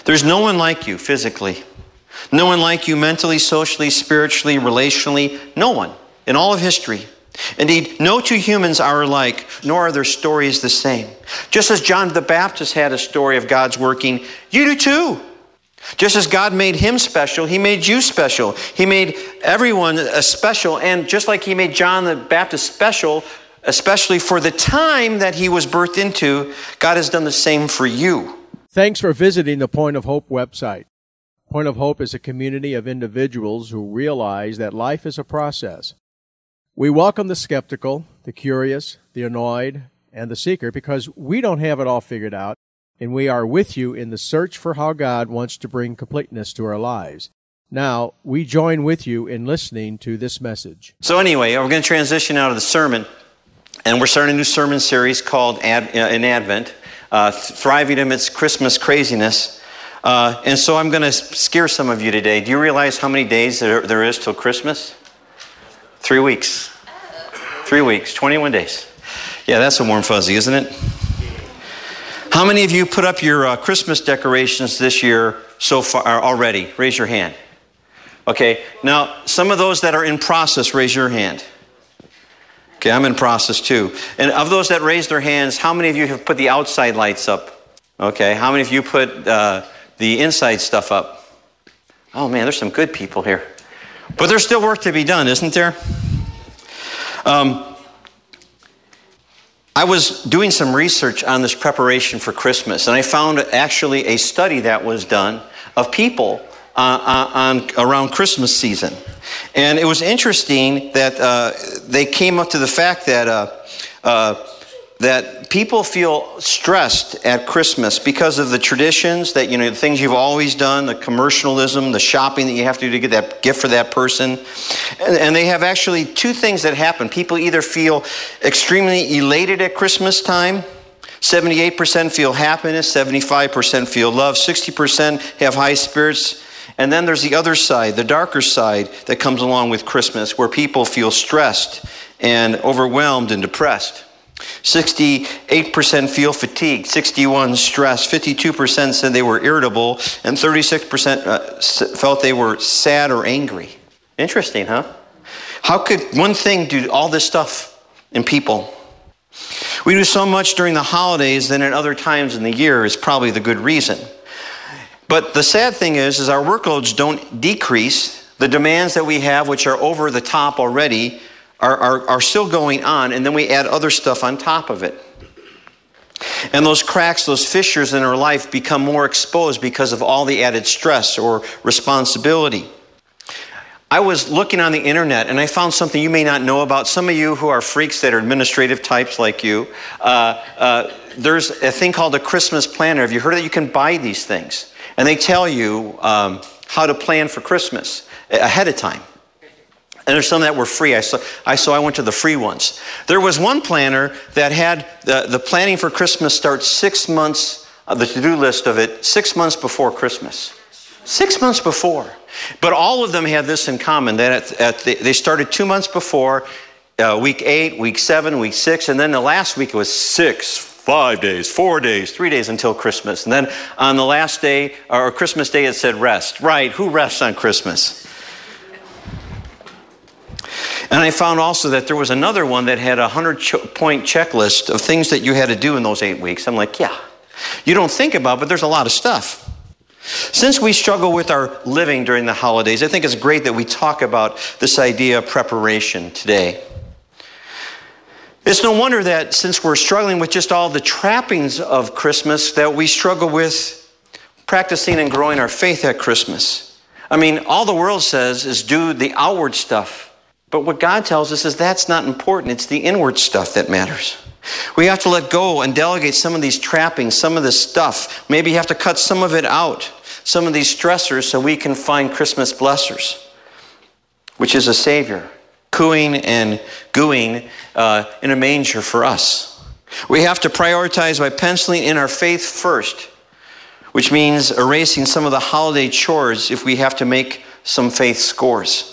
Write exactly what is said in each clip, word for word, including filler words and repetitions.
There's no one like you physically. No one like you mentally, socially, spiritually, relationally. No one in all of history. Indeed, no two humans are alike, nor are their stories the same. Just as John the Baptist had a story of God's working, you do too. Just as God made him special, he made you special. He made everyone a special, and just like he made John the Baptist special, especially for the time that he was birthed into, God has done the same for you. Thanks for visiting the Point of Hope website. Point of Hope is a community of individuals who realize that life is a process. We welcome the skeptical, the curious, the annoyed, and the seeker because we don't have it all figured out, and we are with you in the search for how God wants to bring completeness to our lives. Now, we join with you in listening to this message. So anyway, we're going to transition out of the sermon, and we're starting a new sermon series called Ad, uh, in Advent, uh, Thriving Amidst Christmas Craziness. Uh, and so I'm going to scare some of you today. Do you realize how many days there, there is till Christmas? Three weeks. Three weeks, twenty-one days. Yeah, that's a warm fuzzy, isn't it? How many of you put up your uh, Christmas decorations this year so far already? Raise your hand. Okay, now some of those that are in process, raise your hand. Okay, I'm in process too. And of those that raised their hands, how many of you have put the outside lights up? Okay, how many of you put uh, the inside stuff up? Oh man, there's some good people here. But there's still work to be done, isn't there? Um, I was doing some research on this preparation for Christmas, and I found actually a study that was done of people uh, on around Christmas season. And it was interesting that uh, they came up to the fact that uh, uh, that people feel stressed at Christmas because of the traditions, that, you know, the things you've always done, the commercialism, the shopping that you have to do to get that gift for that person. And, and they have actually two things that happen. People either feel extremely elated at Christmas time. seventy-eight percent feel happiness, seventy-five percent feel love, sixty percent have high spirits. And then there's the other side, the darker side that comes along with Christmas, where people feel stressed and overwhelmed and depressed. sixty-eight percent feel fatigued, sixty-one percent stressed, fifty-two percent said they were irritable, and thirty-six percent uh, felt they were sad or angry. Interesting, huh? How could one thing do all this stuff in people? We do so much during the holidays than at other times in the year is probably the good reason. But the sad thing is, is our workloads don't decrease. The demands that we have, which are over the top already, Are, are, are still going on, and then we add other stuff on top of it. And those cracks, those fissures in our life become more exposed because of all the added stress or responsibility. I was looking on the internet, and I found something you may not know about. Some of you who are freaks that are administrative types like you, uh, uh, there's a thing called a Christmas planner. Have you heard that you can buy these things? And they tell you um, how to plan for Christmas ahead of time. And there's some that were free. I saw, I saw I went to the free ones. There was one planner that had the, the planning for Christmas start six months, uh, the to-do list of it, six months before Christmas. Six months before. But all of them had this in common, that at, at the, they started two months before, uh, week eight, week seven, week six, and then the last week it was six, five days, four days, three days until Christmas. And then on the last day, or Christmas Day, it said rest. Right, who rests on Christmas? And I found also that there was another one that had a hundred-point checklist of things that you had to do in those eight weeks. I'm like, yeah, you don't think about it, but there's a lot of stuff. Since we struggle with our living during the holidays, I think it's great that we talk about this idea of preparation today. It's no wonder that since we're struggling with just all the trappings of Christmas, that we struggle with practicing and growing our faith at Christmas. I mean, all the world says is do the outward stuff. But what God tells us is that's not important. It's the inward stuff that matters. We have to let go and delegate some of these trappings, some of this stuff. Maybe you have to cut some of it out, some of these stressors, so we can find Christmas blessers, which is a Savior, cooing and gooing uh, in a manger for us. We have to prioritize by penciling in our faith first, which means erasing some of the holiday chores if we have to make some faith scores.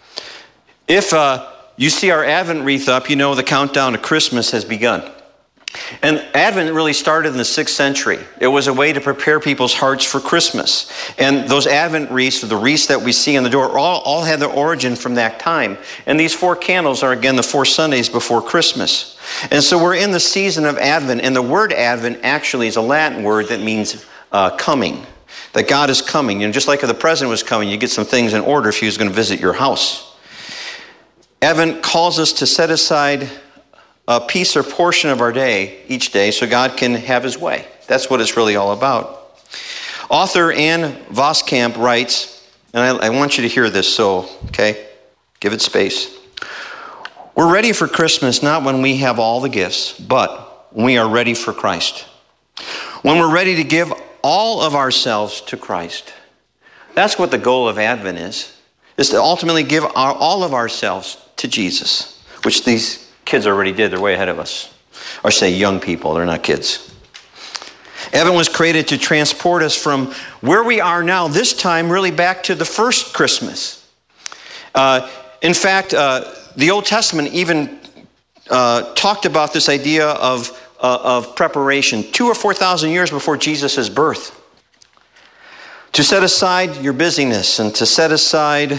If uh, you see our Advent wreath up, you know the countdown to Christmas has begun. And Advent really started in the sixth century. It was a way to prepare people's hearts for Christmas. And those Advent wreaths, or the wreaths that we see on the door, all, all had their origin from that time. And these four candles are, again, the four Sundays before Christmas. And so we're in the season of Advent. And the word Advent actually is a Latin word that means uh, coming. That God is coming. And just like if the president was coming, you get some things in order if he was going to visit your house. Advent calls us to set aside a piece or portion of our day each day so God can have his way. That's what it's really all about. Author Ann Voskamp writes, and I, I want you to hear this, so, okay, give it space. We're ready for Christmas not when we have all the gifts, but when we are ready for Christ. When we're ready to give all of ourselves to Christ. That's what the goal of Advent is, is to ultimately give our, all of ourselves to Jesus, which these kids already did. They're way ahead of us. Or say young people. They're not kids. Advent was created to transport us from where we are now, this time really back to the first Christmas. Uh, in fact, uh, the Old Testament even uh, talked about this idea of, uh, of preparation two or four thousand years before Jesus' birth. To set aside your busyness and to set aside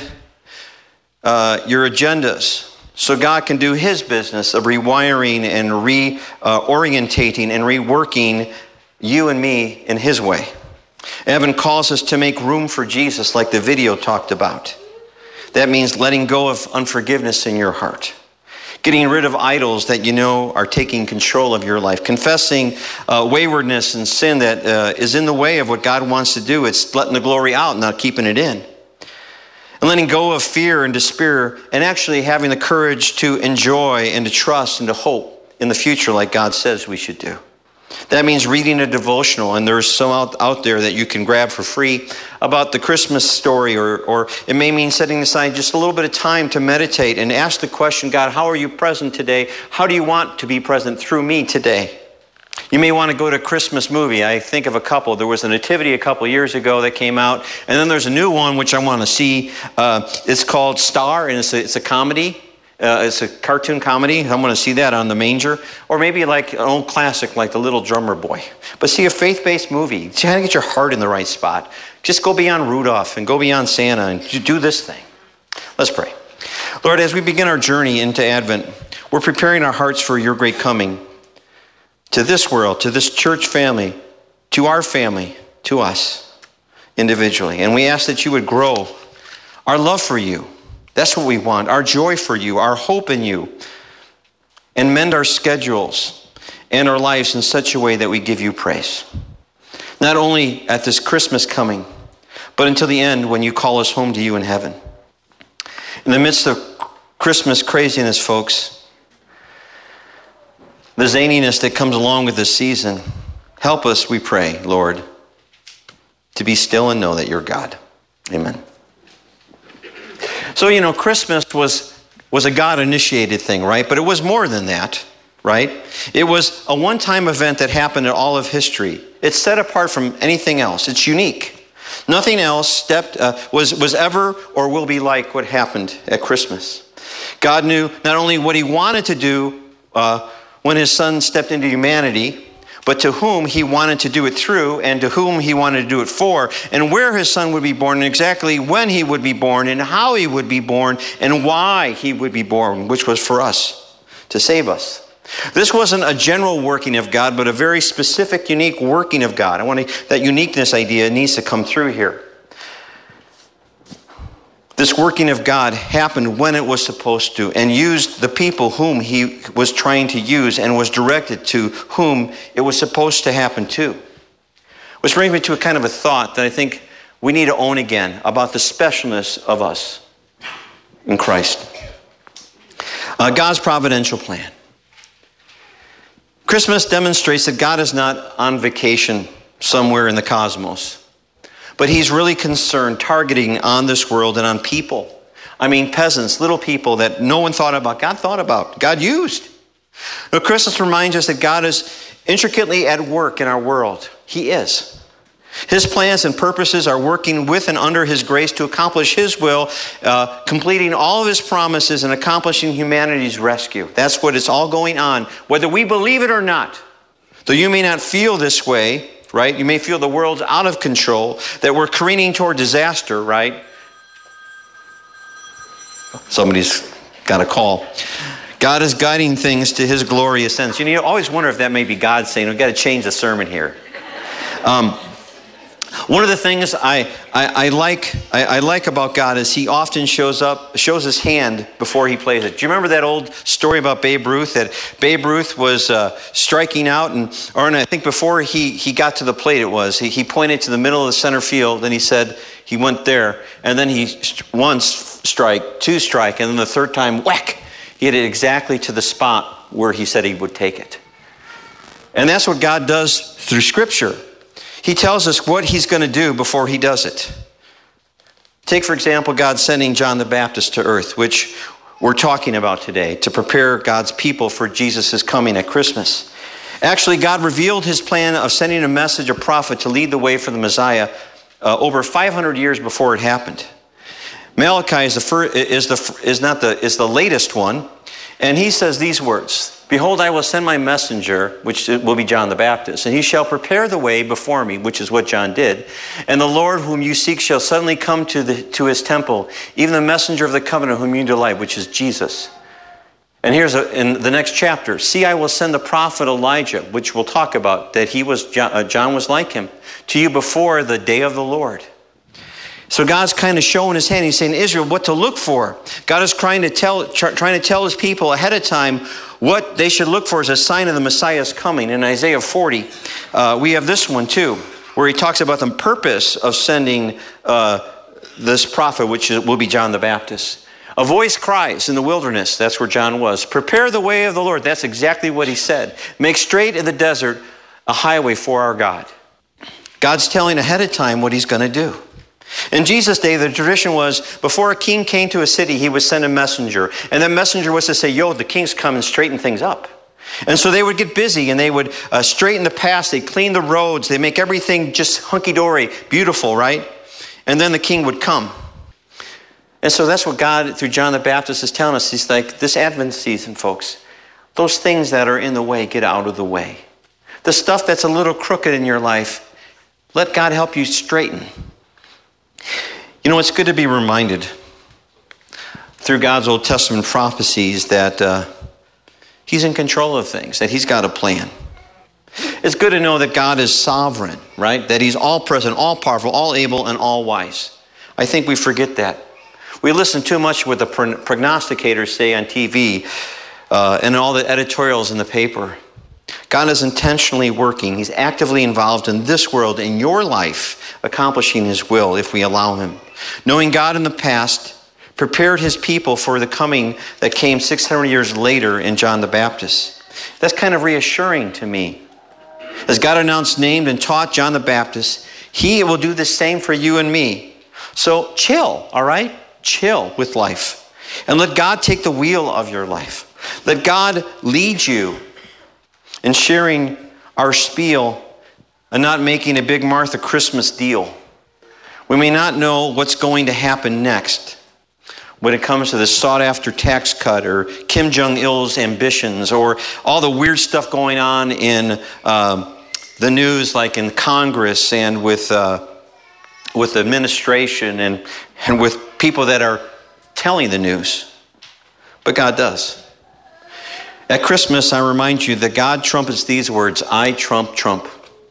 uh, your agendas, so God can do his business of rewiring and reorientating uh, and reworking you and me in his way. Advent calls us to make room for Jesus like the video talked about. That means letting go of unforgiveness in your heart. Getting rid of idols that you know are taking control of your life. Confessing uh, waywardness and sin that uh, is in the way of what God wants to do. It's letting the glory out, not keeping it in. And letting go of fear and despair and actually having the courage to enjoy and to trust and to hope in the future like God says we should do. That means reading a devotional, and there's some out, out there that you can grab for free about the Christmas story, or, or it may mean setting aside just a little bit of time to meditate and ask the question, God, how are you present today? How do you want to be present through me today? You may want to go to a Christmas movie. I think of a couple. There was a Nativity a couple years ago that came out. And then there's a new one which I want to see. Uh, it's called Star, and it's a, it's a comedy. Uh, it's a cartoon comedy. I want to see that on the manger. Or maybe like an old classic like The Little Drummer Boy. But see, a faith-based movie. Try to get your heart in the right spot. Just go beyond Rudolph and go beyond Santa and do this thing. Let's pray. Lord, as we begin our journey into Advent, we're preparing our hearts for your great coming. To this world, to this church family, to our family, to us individually. And we ask that you would grow our love for you. That's what we want. Our joy for you, our hope in you. And mend our schedules and our lives in such a way that we give you praise. Not only at this Christmas coming, but until the end when you call us home to you in heaven. In the midst of Christmas craziness, folks, the zaniness that comes along with this season, help us, we pray, Lord, to be still and know that you're God. Amen. So, you know, Christmas was, was a God-initiated thing, right? But it was more than that, right? It was a one-time event that happened in all of history. It's set apart from anything else. It's unique. Nothing else stepped uh, was, was ever or will be like what happened at Christmas. God knew not only what he wanted to do uh, when his son stepped into humanity, but to whom he wanted to do it through, and to whom he wanted to do it for, and where his son would be born, and exactly when he would be born, and how he would be born, and why he would be born, which was for us, to save us. This wasn't a general working of God, but a very specific, unique working of God. I want to, that uniqueness idea needs to come through here. This working of God happened when it was supposed to, and used the people whom he was trying to use, and was directed to whom it was supposed to happen to. Which brings me to a kind of a thought that I think we need to own again about the specialness of us in Christ. Uh, God's providential plan. Christmas demonstrates that God is not on vacation somewhere in the cosmos. But he's really concerned, targeting on this world and on people. I mean, peasants, little people that no one thought about. God thought about. God used. Now, Christmas reminds us that God is intricately at work in our world. He is. His plans and purposes are working with and under his grace to accomplish his will, uh, completing all of his promises and accomplishing humanity's rescue. That's what it's all going on, whether we believe it or not. Though you may not feel this way, right? You may feel the world's out of control, that we're careening toward disaster, right? Somebody's got a call. God is guiding things to his glorious ends. You know, you always wonder if that may be God saying, we've got to change the sermon here. Um, one of the things I, I, I like I, I like about God is he often shows up, shows his hand before he plays it. Do you remember that old story about Babe Ruth? That Babe Ruth was uh, striking out, and or and I think before he, he got to the plate it was, he, he pointed to the middle of the center field, and he said he went there, and then he once strike, two strike, and then the third time, whack! He hit it exactly to the spot where he said he would take it. And that's what God does through Scripture. He tells us what he's going to do before he does it. Take, for example, God sending John the Baptist to earth, which we're talking about today, to prepare God's people for Jesus' coming at Christmas. Actually, God revealed his plan of sending a message, a prophet, to lead the way for the Messiah uh, over five hundred years before it happened. Malachi is the first, is the is not the is the latest one, and he says these words: "Behold, I will send my messenger, which will be John the Baptist, and he shall prepare the way before me," which is what John did. "And the Lord whom you seek shall suddenly come to the to his temple, even the messenger of the covenant whom you delight," which is Jesus. And here's a, in the next chapter: "See, I will send the prophet Elijah," which we'll talk about, that he was John, uh, John was like him, "to you before the day of the Lord." So God's kind of showing his hand. He's saying, Israel, what to look for. God is trying to tell, trying to tell his people ahead of time what they should look for as a sign of the Messiah's coming. In Isaiah forty, uh, we have this one too, where he talks about the purpose of sending uh, this prophet, which will be John the Baptist. "A voice cries in the wilderness," that's where John was, "prepare the way of the Lord." That's exactly what he said. "Make straight in the desert a highway for our God." God's telling ahead of time what he's going to do. In Jesus' day, the tradition was, before a king came to a city, he would send a messenger. And that messenger was to say, yo, the king's come, and straighten things up. And so they would get busy, and they would uh, straighten the paths, they'd clean the roads, they'd make everything just hunky-dory, beautiful, right? And then the king would come. And so that's what God, through John the Baptist, is telling us. He's like, this Advent season, folks, those things that are in the way, get out of the way. The stuff that's a little crooked in your life, let God help you straighten. You know, it's good to be reminded through God's Old Testament prophecies that uh, he's in control of things, that he's got a plan. It's good to know that God is sovereign, right? That he's all present, all powerful, all able, and all wise. I think we forget that. We listen too much to what the prognosticators say on T V uh, and all the editorials in the paper. God is intentionally working. He's actively involved in this world, in your life, accomplishing his will if we allow him. Knowing God in the past prepared his people for the coming that came six hundred years later in John the Baptist. That's kind of reassuring to me. As God announced, named, and taught John the Baptist, he will do the same for you and me. So chill, all right? Chill with life. And let God take the wheel of your life. Let God lead you in sharing our spiel and not making a big Martha Christmas deal. We may not know what's going to happen next when it comes to the sought-after tax cut or Kim Jong-il's ambitions or all the weird stuff going on in uh, the news, like in Congress and with uh, with the administration and, and with people that are telling the news. But God does. At Christmas, I remind you that God trumpets these words, I trump Trump.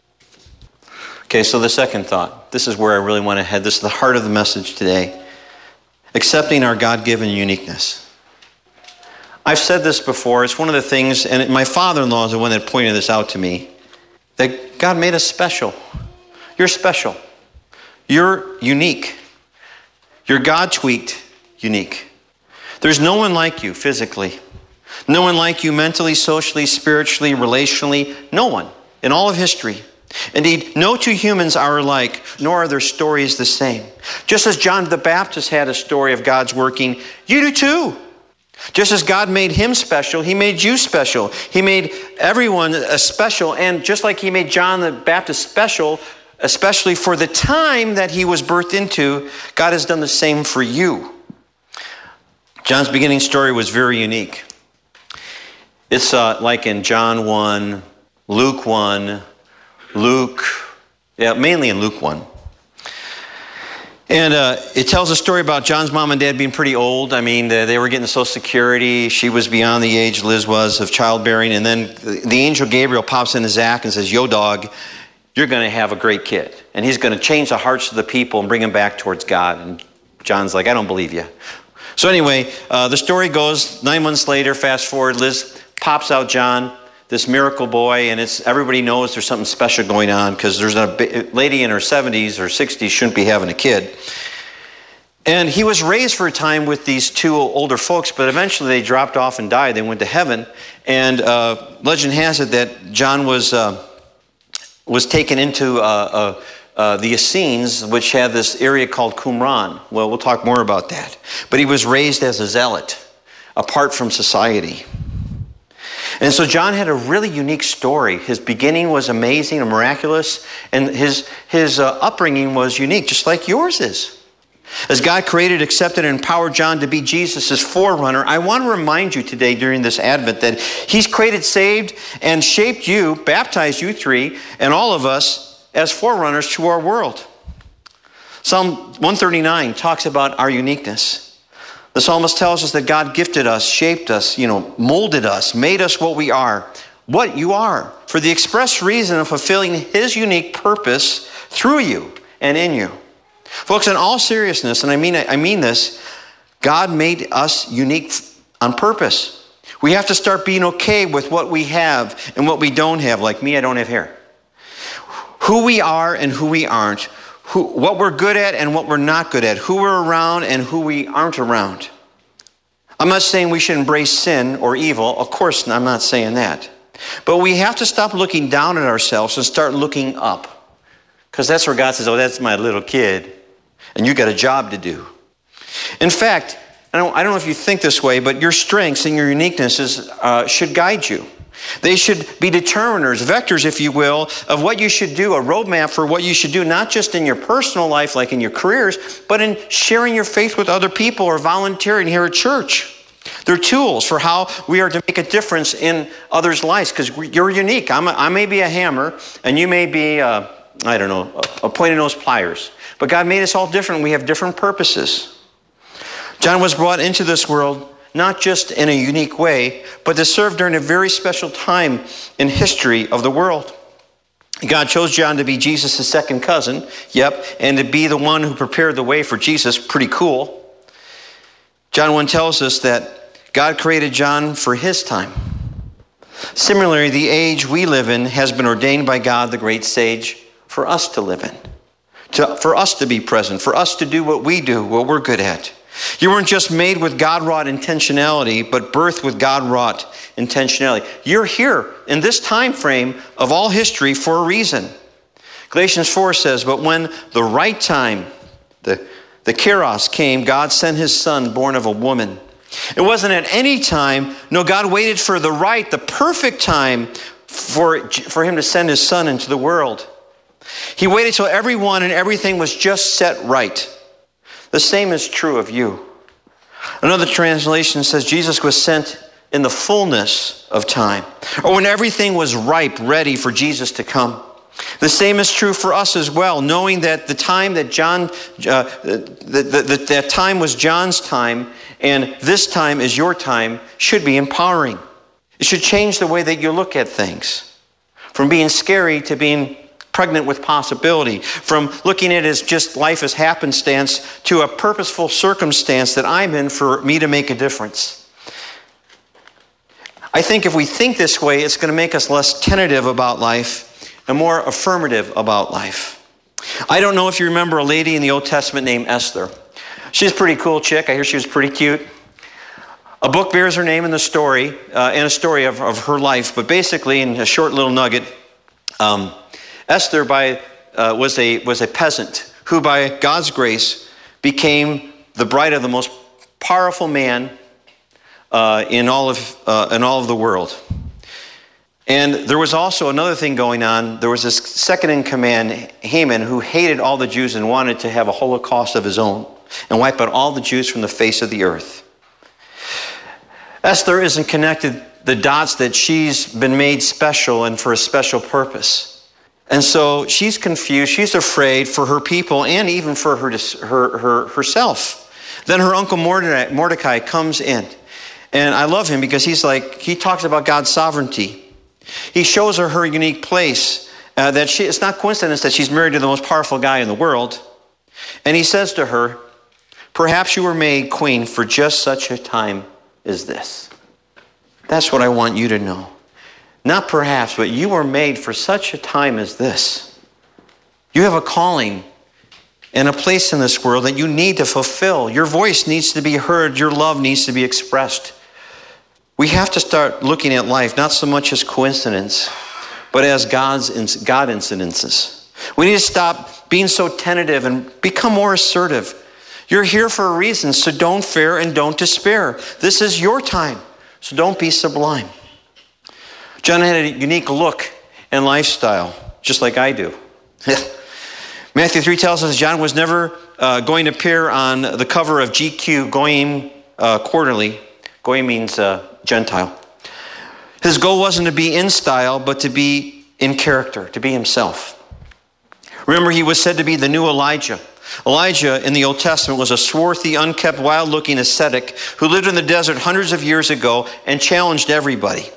Okay, so the second thought. This is where I really want to head. This is the heart of the message today. Accepting our God-given uniqueness. I've said this before. It's one of the things, and my father-in-law is the one that pointed this out to me, that God made us special. You're special. You're unique. You're God-tweaked unique. There's no one like you physically. No one like you mentally, socially, spiritually, relationally. No one in all of history. Indeed, no two humans are alike, nor are their stories the same. Just as John the Baptist had a story of God's working, you do too. Just as God made him special, he made you special. He made everyone a special, and just like he made John the Baptist special, especially for the time that he was birthed into, God has done the same for you. John's beginning story was very unique. It's uh, like in John one, Luke one, Luke, yeah, mainly in Luke one. And uh, it tells a story about John's mom and dad being pretty old. I mean, they, they were getting Social Security. She was beyond the age Liz was of childbearing. And then the, the angel Gabriel pops into Zach and says, yo, dog, you're going to have a great kid. And he's going to change the hearts of the people and bring them back towards God. And John's like, I don't believe you. So anyway, uh, the story goes, nine months later, fast forward, Liz pops out John, this miracle boy, and it's everybody knows there's something special going on because there's a lady in her seventies or sixties shouldn't be having a kid. And he was raised for a time with these two older folks, but eventually they dropped off and died. They went to heaven. And uh, legend has it that John was uh, was taken into uh, uh, uh, the Essenes, which had this area called Qumran. Well, we'll talk more about that. But he was raised as a zealot, apart from society. And so John had a really unique story. His beginning was amazing and miraculous, and his, his uh, upbringing was unique, just like yours is. As God created, accepted, and empowered John to be Jesus' forerunner, I want to remind you today during this Advent that he's created, saved, and shaped you, baptized you three, and all of us as forerunners to our world. Psalm one thirty-nine talks about our uniqueness. The psalmist tells us that God gifted us, shaped us, you know, molded us, made us what we are, what you are, for the express reason of fulfilling his unique purpose through you and in you. Folks, in all seriousness, and I mean I mean this, God made us unique on purpose. We have to start being okay with what we have and what we don't have. Like me, I don't have hair. Who we are and who we aren't. Who, what we're good at and what we're not good at. Who we're around and who we aren't around. I'm not saying we should embrace sin or evil. Of course, I'm not saying that. But we have to stop looking down at ourselves and start looking up. Because that's where God says, oh, that's my little kid. And you got a job to do. In fact, I don't, I don't know if you think this way, but your strengths and your uniquenesses uh, should guide you. They should be determiners, vectors, if you will, of what you should do, a roadmap for what you should do, not just in your personal life, like in your careers, but in sharing your faith with other people or volunteering here at church. They're tools for how we are to make a difference in others' lives, because you're unique. I'm a, I may be a hammer, and you may be, uh, I don't know, a, a pointed-nose pliers. But God made us all different. We have different purposes. John was brought into this world not just in a unique way, but to serve during a very special time in history of the world. God chose John to be Jesus' second cousin, yep, and to be the one who prepared the way for Jesus. Pretty cool. John one tells us that God created John for his time. Similarly, the age we live in has been ordained by God, the great sage, for us to live in, to, for us to be present, for us to do what we do, what we're good at. You weren't just made with God-wrought intentionality, but birthed with God-wrought intentionality. You're here in this time frame of all history for a reason. Galatians four says, but when the right time, the, the kairos came, God sent his son, born of a woman. It wasn't at any time. No, God waited for the right, the perfect time for, for him to send his son into the world. He waited till everyone and everything was just set right. The same is true of you. Another translation says Jesus was sent in the fullness of time, or when everything was ripe, ready for Jesus to come. The same is true for us as well, knowing that the time that John, uh, that, that, that time was John's time, and this time is your time, should be empowering. It should change the way that you look at things, from being scary to being pregnant with possibility, from looking at it as just life as happenstance to a purposeful circumstance that I'm in for me to make a difference. I think if we think this way, it's going to make us less tentative about life and more affirmative about life. I don't know if you remember a lady in the Old Testament named Esther. She's a pretty cool chick. I hear she was pretty cute. A book bears her name in the story, uh, and a story of, of her life, but basically in a short little nugget, um, Esther by, uh, was, a, was a peasant who, by God's grace, became the bride of the most powerful man uh, in, all of, uh, in all of the world. And there was also another thing going on. There was this second in command, Haman, who hated all the Jews and wanted to have a Holocaust of his own and wipe out all the Jews from the face of the earth. Esther isn't connected the dots that she's been made special and for a special purpose. And so she's confused, she's afraid for her people and even for her, her, her herself. Then her uncle Mordecai, Mordecai comes in. And I love him because he's like, he talks about God's sovereignty. He shows her her unique place, uh, that she, it's not coincidence that she's married to the most powerful guy in the world. And he says to her, perhaps you were made queen for just such a time as this. That's what I want you to know. Not perhaps, but you were made for such a time as this. You have a calling and a place in this world that you need to fulfill. Your voice needs to be heard. Your love needs to be expressed. We have to start looking at life not so much as coincidence, but as God's God incidences. We need to stop being so tentative and become more assertive. You're here for a reason, so don't fear and don't despair. This is your time, so don't be sublime. John had a unique look and lifestyle, just like I do. Matthew three tells us John was never uh, going to appear on the cover of G Q Goyim uh, Quarterly. Goyim means uh, Gentile. His goal wasn't to be in style, but to be in character, to be himself. Remember, he was said to be the new Elijah. Elijah in the Old Testament was a swarthy, unkept, wild-looking ascetic who lived in the desert hundreds of years ago and challenged everybody.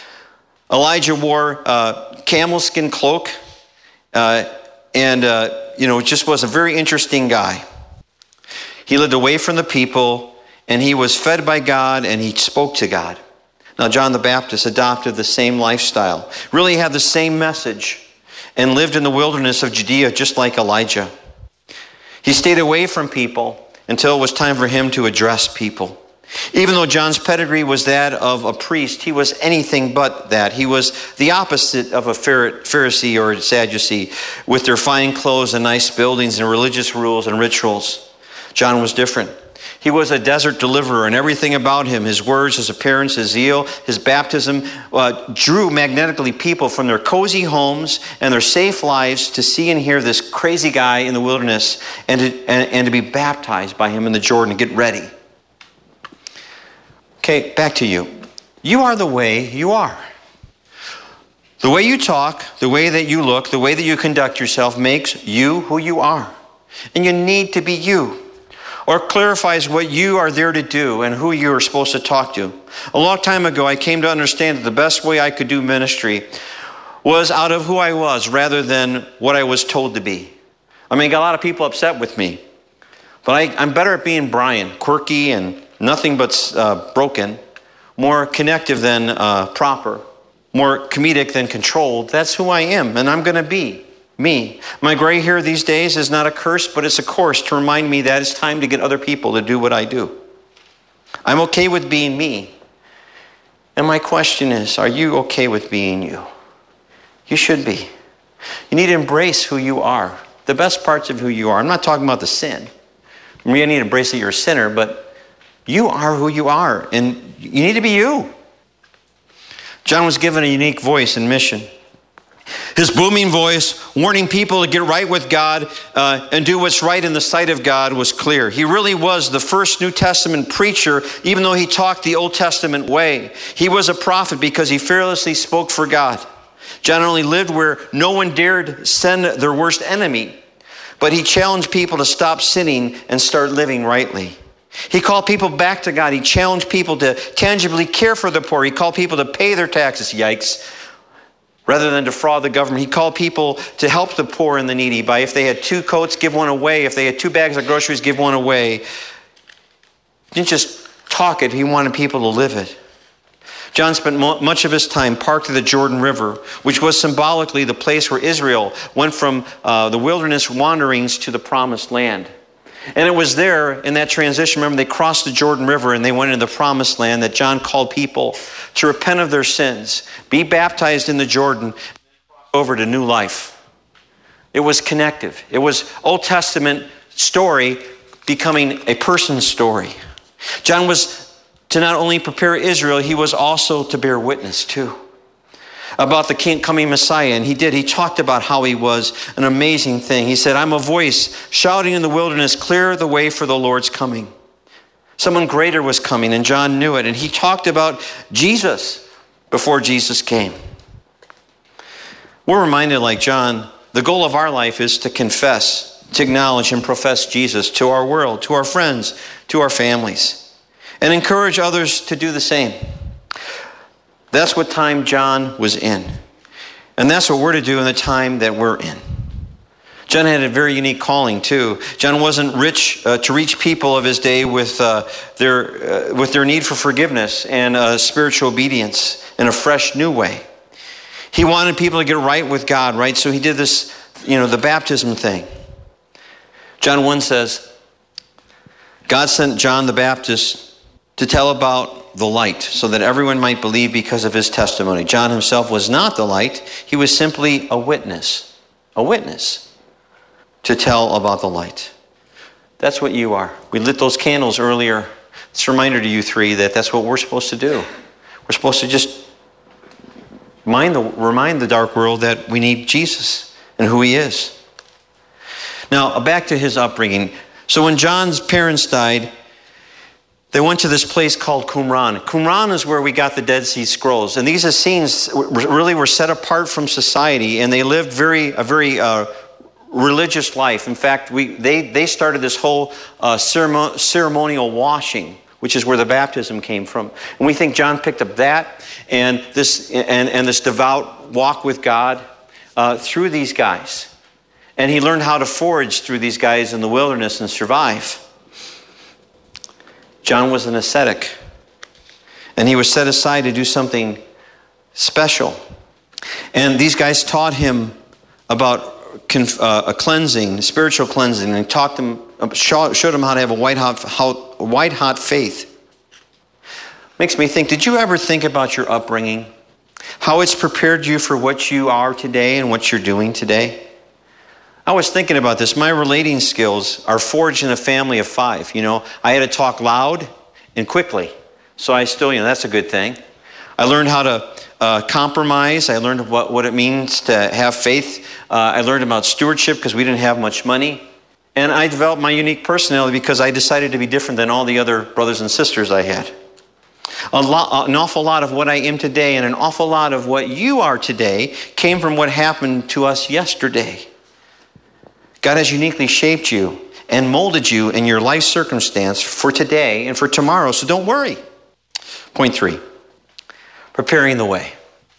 Elijah wore a camel skin cloak uh, and, uh, you know, just was a very interesting guy. He lived away from the people and he was fed by God and he spoke to God. Now, John the Baptist adopted the same lifestyle, really had the same message, and lived in the wilderness of Judea just like Elijah. He stayed away from people until it was time for him to address people. Even though John's pedigree was that of a priest, he was anything but that. He was the opposite of a Pharisee or a Sadducee with their fine clothes and nice buildings and religious rules and rituals. John was different. He was a desert deliverer, and everything about him, his words, his appearance, his zeal, his baptism, uh, drew magnetically people from their cozy homes and their safe lives to see and hear this crazy guy in the wilderness and to, and, and to be baptized by him in the Jordan and get ready. Okay, back to you. You are the way you are. The way you talk, the way that you look, the way that you conduct yourself makes you who you are. And you need to be you. Or clarifies what you are there to do and who you are supposed to talk to. A long time ago, I came to understand that the best way I could do ministry was out of who I was rather than what I was told to be. I mean, I got a lot of people upset with me. But I, I'm better at being Brian, quirky and nothing but uh, broken, more connective than uh, proper, more comedic than controlled. That's who I am, and I'm going to be me. My gray hair these days is not a curse, but it's a course to remind me that it's time to get other people to do what I do. I'm okay with being me. And my question is, are you okay with being you? You should be. You need to embrace who you are, the best parts of who you are. I'm not talking about the sin. You need to embrace that you're a sinner, but you are who you are, and you need to be you. John was given a unique voice and mission. His booming voice, warning people to get right with God uh, and do what's right in the sight of God, was clear. He really was the first New Testament preacher, even though he talked the Old Testament way. He was a prophet because he fearlessly spoke for God. John only lived where no one dared send their worst enemy, but he challenged people to stop sinning and start living rightly. He called people back to God. He challenged people to tangibly care for the poor. He called people to pay their taxes, yikes, rather than defraud the government. He called people to help the poor and the needy by, if they had two coats, give one away. If they had two bags of groceries, give one away. He didn't just talk it, he wanted people to live it. John spent mo- much of his time parked at the Jordan River, which was symbolically the place where Israel went from uh, the wilderness wanderings to the promised land. And it was there in that transition, remember, they crossed the Jordan River and they went into the promised land, that John called people to repent of their sins, be baptized in the Jordan, and cross over to new life. It was connective. It was Old Testament story becoming a person's story. John was to not only prepare Israel, he was also to bear witness too about the king coming Messiah, and he did. He talked about how he was an amazing thing. He said, I'm a voice shouting in the wilderness, clear the way for the Lord's coming. Someone greater was coming, and John knew it. And he talked about Jesus, before Jesus came. We're reminded, like John, the goal of our life is to confess, to acknowledge and profess Jesus to our world, to our friends, to our families, and encourage others to do the same. That's what time John was in. And that's what we're to do in the time that we're in. John had a very unique calling too. John wasn't rich uh, to reach people of his day with uh, their uh, with their need for forgiveness and uh, spiritual obedience in a fresh new way. He wanted people to get right with God, right? So he did this, you know, the baptism thing. John one says, God sent John the Baptist to tell about the light so that everyone might believe because of his testimony. John himself was not the light. He was simply a witness, a witness to tell about the light. That's what you are. We lit those candles earlier. It's a reminder to you three that that's what we're supposed to do. We're supposed to just remind the, remind the dark world that we need Jesus and who he is. Now, back to his upbringing. So when John's parents died, they went to this place called Qumran. Qumran is where we got the Dead Sea Scrolls. And these Essenes really were set apart from society, and they lived very a very uh, religious life. In fact, we they, they started this whole uh, ceremon- ceremonial washing, which is where the baptism came from. And we think John picked up that and this and, and this devout walk with God uh, through these guys. And he learned how to forage through these guys in the wilderness and survive. John was an ascetic, and he was set aside to do something special. And these guys taught him about uh, a cleansing, spiritual cleansing, and taught them, showed him how to have a white hot, white hot faith. Makes me think, did you ever think about your upbringing? How it's prepared you for what you are today and what you're doing today? I was thinking about this. My relating skills are forged in a family of five. You know, I had to talk loud and quickly. So I still, you know, that's a good thing. I learned how to uh, compromise. I learned what, what it means to have faith. Uh, I learned about stewardship because we didn't have much money. And I developed my unique personality because I decided to be different than all the other brothers and sisters I had. A lot, an awful lot of what I am today and an awful lot of what you are today came from what happened to us yesterday. God has uniquely shaped you and molded you in your life circumstance for today and for tomorrow, so don't worry. Point three, preparing the way.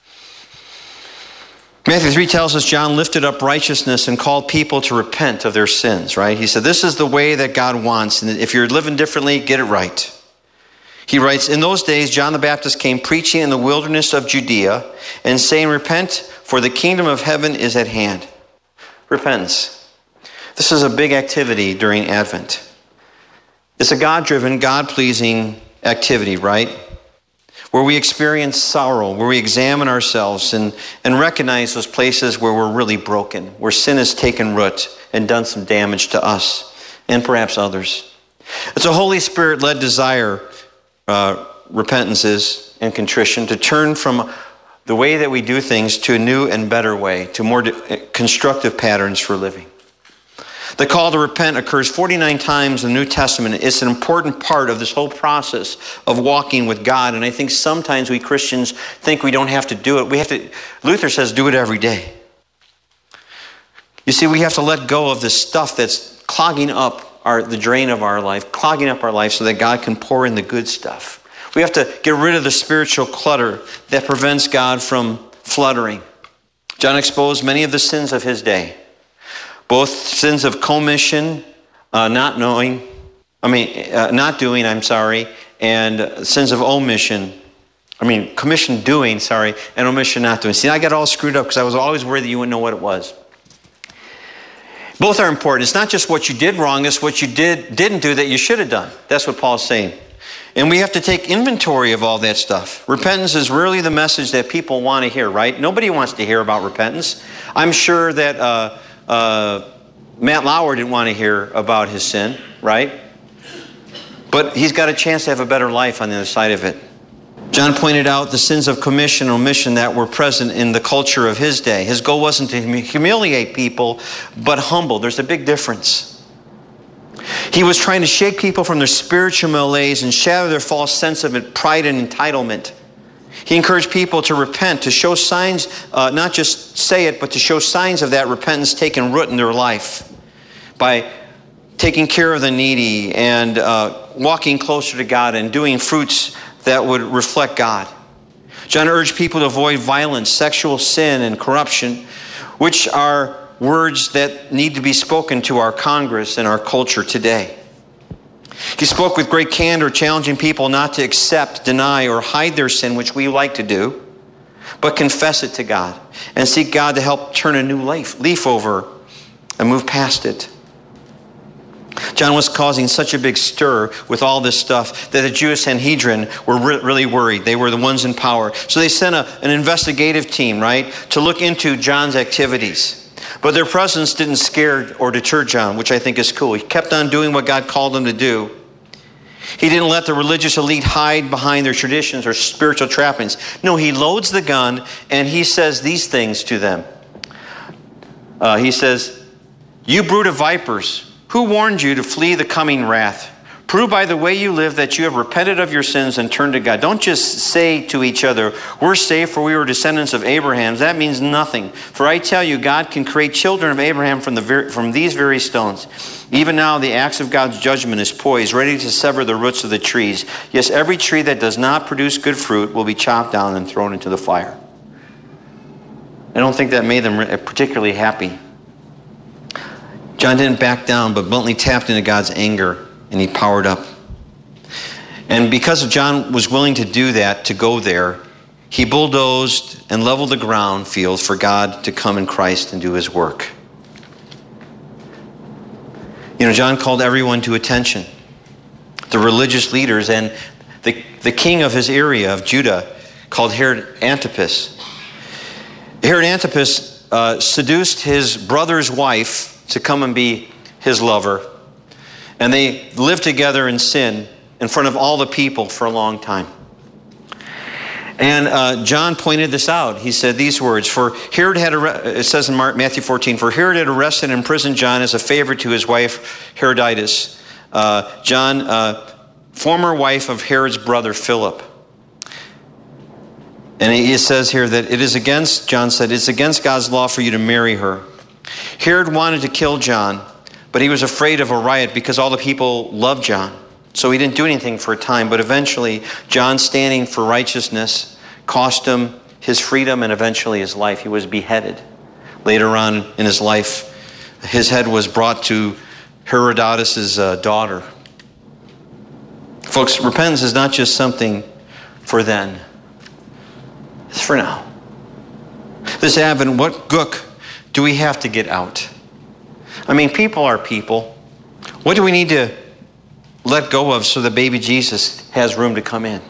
Matthew three tells us John lifted up righteousness and called people to repent of their sins, right? He said, this is the way that God wants, and if you're living differently, get it right. He writes, in those days, John the Baptist came preaching in the wilderness of Judea and saying, repent, for the kingdom of heaven is at hand. Repentance. This is a big activity during Advent. It's a God-driven, God-pleasing activity, right? Where we experience sorrow, where we examine ourselves and, and recognize those places where we're really broken, where sin has taken root and done some damage to us and perhaps others. It's a Holy Spirit-led desire, uh, repentance is, and contrition, to turn from the way that we do things to a new and better way, to more constructive patterns for living. The call to repent occurs forty-nine times in the New Testament. It's an important part of this whole process of walking with God. And I think sometimes we Christians think we don't have to do it. We have to. Luther says, do it every day. You see, we have to let go of this stuff that's clogging up our, the drain of our life, clogging up our life so that God can pour in the good stuff. We have to get rid of the spiritual clutter that prevents God from fluttering. John exposed many of the sins of his day. Both sins of commission, uh, not knowing, I mean, uh, not doing, I'm sorry, and uh, sins of omission. I mean, commission doing, sorry, and omission not doing. See, I got all screwed up because I was always worried that you wouldn't know what it was. Both are important. It's not just what you did wrong, it's what you did, didn't do that you should have done. That's what Paul's saying. And we have to take inventory of all that stuff. Repentance is really the message that people want to hear, right? Nobody wants to hear about repentance. I'm sure that... Uh, Uh, Matt Lauer didn't want to hear about his sin, right? But he's got a chance to have a better life on the other side of it. John pointed out the sins of commission and omission that were present in the culture of his day. His goal wasn't to humiliate people, but humble. There's a big difference. He was trying to shake people from their spiritual malaise and shatter their false sense of pride and entitlement. He encouraged people to repent, to show signs, uh, not just say it, but to show signs of that repentance taking root in their life by taking care of the needy and uh, walking closer to God and doing fruits that would reflect God. John urged people to avoid violence, sexual sin, and corruption, which are words that need to be spoken to our Congress and our culture today. He spoke with great candor, challenging people not to accept, deny, or hide their sin, which we like to do, but confess it to God and seek God to help turn a new leaf, leaf over and move past it. John was causing such a big stir with all this stuff that the Jewish Sanhedrin were re- really worried. They were the ones in power. So they sent a, an investigative team, right, to look into John's activities. But their presence didn't scare or deter John, which I think is cool. He kept on doing what God called him to do. He didn't let the religious elite hide behind their traditions or spiritual trappings. No, he loads the gun and he says these things to them. Uh, he says, "You brood of vipers, who warned you to flee the coming wrath? Prove by the way you live that you have repented of your sins and turned to God." Don't just say to each other, "We're saved for we were descendants of Abraham." That means nothing. For I tell you, God can create children of Abraham from, the ver- from these very stones. Even now the axe of God's judgment is poised, ready to sever the roots of the trees. Yes, every tree that does not produce good fruit will be chopped down and thrown into the fire. I don't think that made them particularly happy. John didn't back down, but bluntly tapped into God's anger, and he powered up. And because John was willing to do that, to go there, he bulldozed and leveled the ground field for God to come in Christ and do his work. You know, John called everyone to attention. The religious leaders and the, the king of his area of Judah, called Herod Antipas. Herod Antipas uh, seduced his brother's wife to come and be his lover. And they lived together in sin in front of all the people for a long time. And uh, John pointed this out. He said these words, "For Herod had, it says in Matthew fourteen, for Herod had arrested and imprisoned John as a favor to his wife Herodias, uh, John, uh, former wife of Herod's brother Philip." And he says here that it is against, John said, it's against God's law for you to marry her. Herod wanted to kill John, but he was afraid of a riot because all the people loved John. So he didn't do anything for a time, but eventually John, standing for righteousness, cost him his freedom and eventually his life. He was beheaded. Later on in his life, his head was brought to Herodotus' uh, daughter. Folks, repentance is not just something for then. It's for now. This Advent, what gook do we have to get out? I mean, people are people. What do we need to let go of so that baby Jesus has room to come in?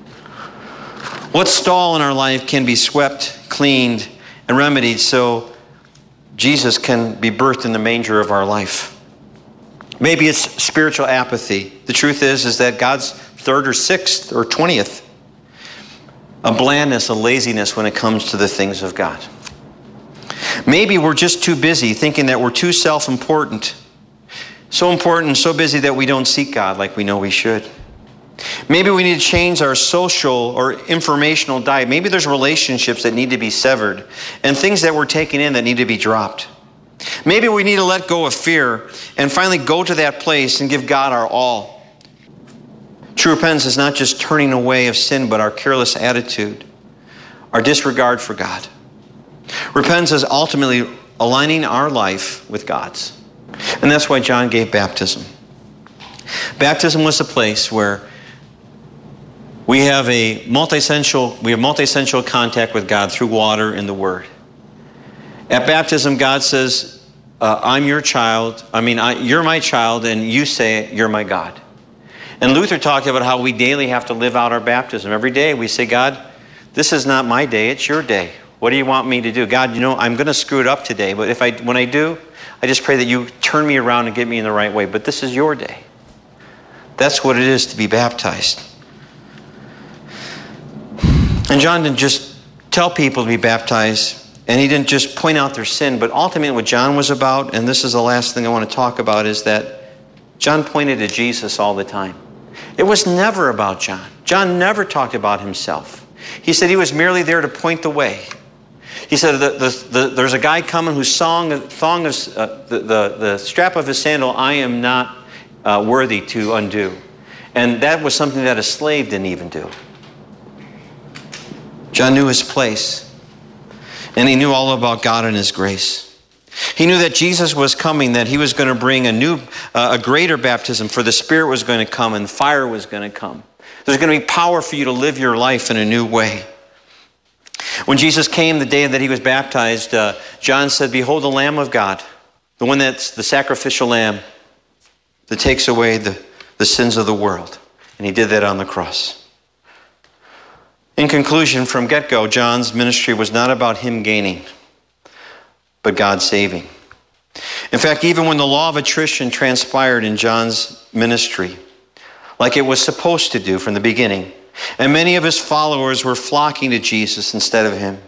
What stall in our life can be swept, cleaned, and remedied so Jesus can be birthed in the manger of our life? Maybe it's spiritual apathy. The truth is, is that God's third or sixth or twentieth, a blandness, a laziness when it comes to the things of God. Maybe we're just too busy thinking that we're too self-important. So important and so busy that we don't seek God like we know we should. Maybe we need to change our social or informational diet. Maybe there's relationships that need to be severed and things that we're taking in that need to be dropped. Maybe we need to let go of fear and finally go to that place and give God our all. True repentance is not just turning away of sin, but our careless attitude, our disregard for God. Repentance is ultimately aligning our life with God's. And that's why John gave baptism. Baptism was a place where we have a multi-essential, we have multi-essential contact with God through water and the Word. At baptism, God says, uh, I'm your child. I mean, I, you're my child, and you say, you're my God. And Luther talked about how we daily have to live out our baptism. Every day we say, God, this is not my day, it's your day. What do you want me to do? God, you know, I'm going to screw it up today, but if I, when I do, I just pray that you turn me around and get me in the right way. But this is your day. That's what it is to be baptized. And John didn't just tell people to be baptized, and he didn't just point out their sin, but ultimately what John was about, and this is the last thing I want to talk about, is that John pointed to Jesus all the time. It was never about John. John never talked about himself. He said he was merely there to point the way. He said the, the, the, there's a guy coming whose song, thong is, uh, the, the, the strap of his sandal I am not uh, worthy to undo. And that was something that a slave didn't even do. John knew his place. And he knew all about God and His grace. He knew that Jesus was coming, that He was going to bring a new, uh, a greater baptism, for the Spirit was going to come and fire was going to come. There's going to be power for you to live your life in a new way. When Jesus came the day that He was baptized, uh, John said, "Behold the Lamb of God, the one that's the sacrificial lamb that takes away the, the sins of the world." And He did that on the cross. In conclusion, from get-go, John's ministry was not about him gaining, but God saving. In fact, even when the law of attrition transpired in John's ministry, like it was supposed to do from the beginning, and many of his followers were flocking to Jesus instead of him,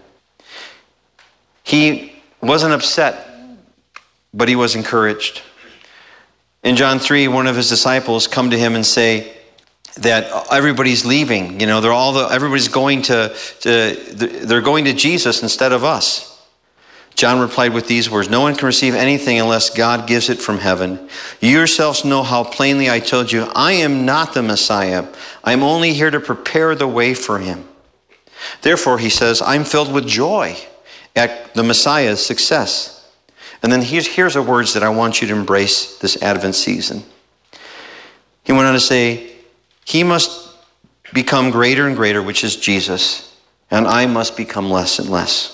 he wasn't upset, but he was encouraged. In John three, one of his disciples come to him and say that everybody's leaving. You know, they're all the, everybody's going to, to they're going to Jesus instead of us. John replied with these words, "No one can receive anything unless God gives it from heaven. You yourselves know how plainly I told you, I am not the Messiah. I am only here to prepare the way for Him." Therefore, he says, I'm filled with joy at the Messiah's success. And then here's, here's the words that I want you to embrace this Advent season. He went on to say, He must become greater and greater, which is Jesus, and I must become less and less.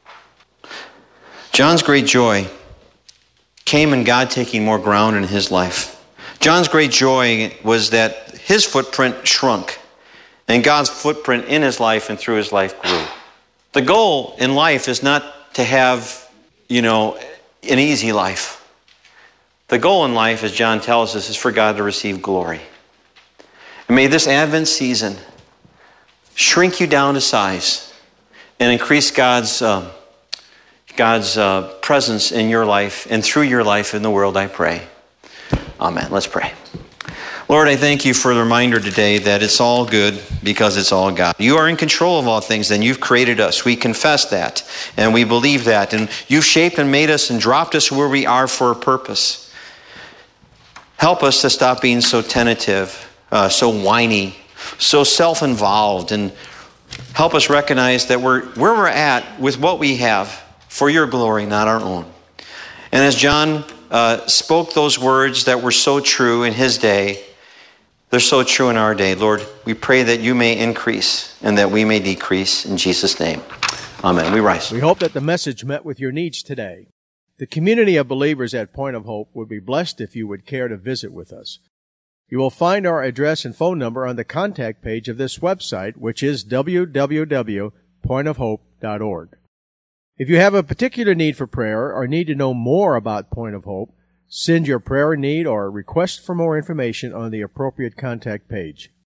John's great joy came in God taking more ground in his life. John's great joy was that his footprint shrunk, and God's footprint in his life and through his life grew. The goal in life is not to have, you know, an easy life. The goal in life, as John tells us, is for God to receive glory. And may this Advent season shrink you down to size and increase God's um, God's uh, presence in your life and through your life in the world, I pray. Amen. Let's pray. Lord, I thank you for the reminder today that it's all good because it's all God. You are in control of all things, and you've created us. We confess that, and we believe that. And you've shaped and made us and dropped us where we are for a purpose. Help us to stop being so tentative, uh, so whiny, so self-involved, and help us recognize that we're where we're at with what we have for your glory, not our own. And as John uh, spoke those words that were so true in his day, they're so true in our day. Lord, we pray that you may increase and that we may decrease. In Jesus' name, amen. We rise. We hope that the message met with your needs today. The community of believers at Point of Hope would be blessed if you would care to visit with us. You will find our address and phone number on the contact page of this website, which is w w w dot point of hope dot org. If you have a particular need for prayer or need to know more about Point of Hope, send your prayer need or request for more information on the appropriate contact page.